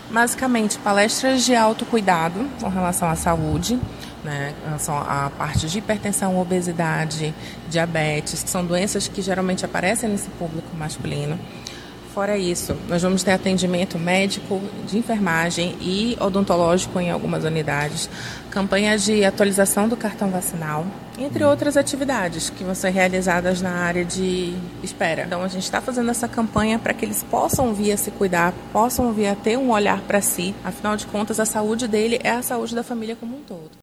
Basicamente, palestras de autocuidado com relação à saúde, né, em relação à parte de hipertensão, obesidade, diabetes, que são doenças que geralmente aparecem nesse público masculino. Fora isso, nós vamos ter atendimento médico, de enfermagem e odontológico em algumas unidades, campanha de atualização do cartão vacinal, entre outras atividades que vão ser realizadas na área de espera. Então a gente está fazendo essa campanha para que eles possam vir a se cuidar, possam vir a ter um olhar para si. Afinal de contas, a saúde dele é a saúde da família como um todo.